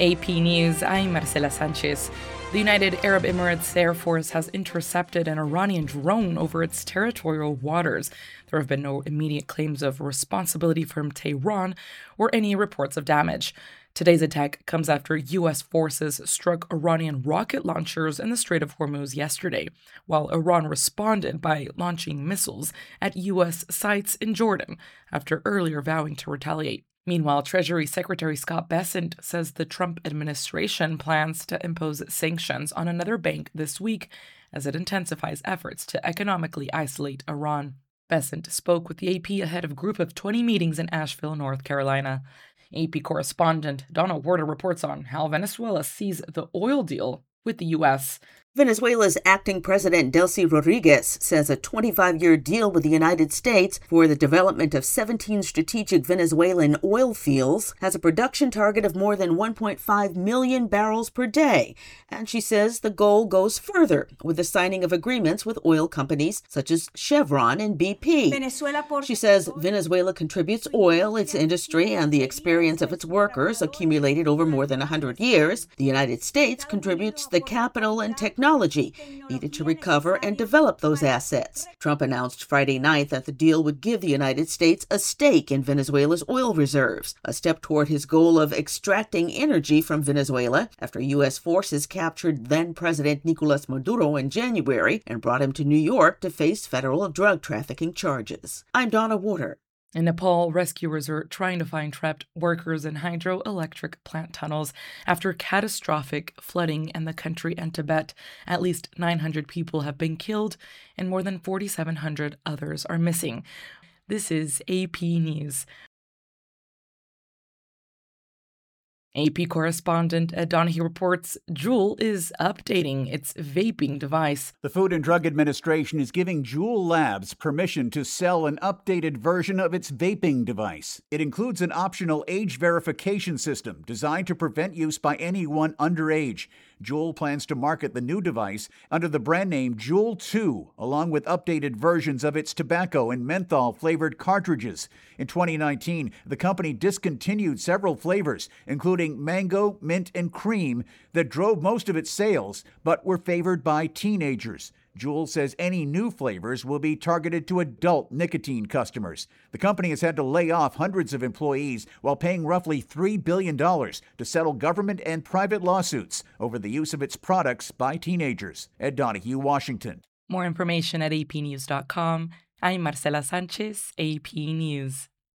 AP News, I'm Marcela Sanchez. The United Arab Emirates Air Force has intercepted an Iranian drone over its territorial waters. There have been no immediate claims of responsibility from Tehran or any reports of damage. Today's attack comes after U.S. forces struck Iranian rocket launchers in the Strait of Hormuz yesterday, while Iran responded by launching missiles at U.S. sites in Jordan after earlier vowing to retaliate. Meanwhile, Treasury Secretary Scott Bessent says the Trump administration plans to impose sanctions on another bank this week as it intensifies efforts to economically isolate Iran. Bessent spoke with the AP ahead of a group of 20 meetings in Asheville, North Carolina. AP correspondent Donna Warder reports on how Venezuela sees the oil deal with the U.S. Venezuela's acting president Delcy Rodriguez says a 25-year deal with the United States for the development of 17 strategic Venezuelan oil fields has a production target of more than 1.5 million barrels per day. And she says the goal goes further with the signing of agreements with oil companies such as Chevron and BP. She says Venezuela contributes oil, its industry, and the experience of its workers accumulated over more than 100 years. The United States contributes the capital and technology needed to recover and develop those assets. Trump announced Friday night that the deal would give the United States a stake in Venezuela's oil reserves, a step toward his goal of extracting energy from Venezuela after U.S. forces captured then-President Nicolas Maduro in January and brought him to New York to face federal drug trafficking charges. I'm Donna Warder. In Nepal, rescuers are trying to find trapped workers in hydroelectric plant tunnels after catastrophic flooding in the country and Tibet. At least 900 people have been killed and more than 4,700 others are missing. This is AP News. AP correspondent Ed Donahue reports Juul is updating its vaping device. The Food and Drug Administration is giving Juul Labs permission to sell an updated version of its vaping device. It includes an optional age verification system designed to prevent use by anyone underage. Juul plans to market the new device under the brand name Juul 2, along with updated versions of its tobacco and menthol-flavored cartridges. In 2019, the company discontinued several flavors, including mango, mint, and cream, that drove most of its sales, but were favored by teenagers. Juul says any new flavors will be targeted to adult nicotine customers. The company has had to lay off hundreds of employees while paying roughly $3 billion to settle government and private lawsuits over the use of its products by teenagers. Ed Donahue, Washington. More information at apnews.com. I'm Marcela Sanchez, AP News.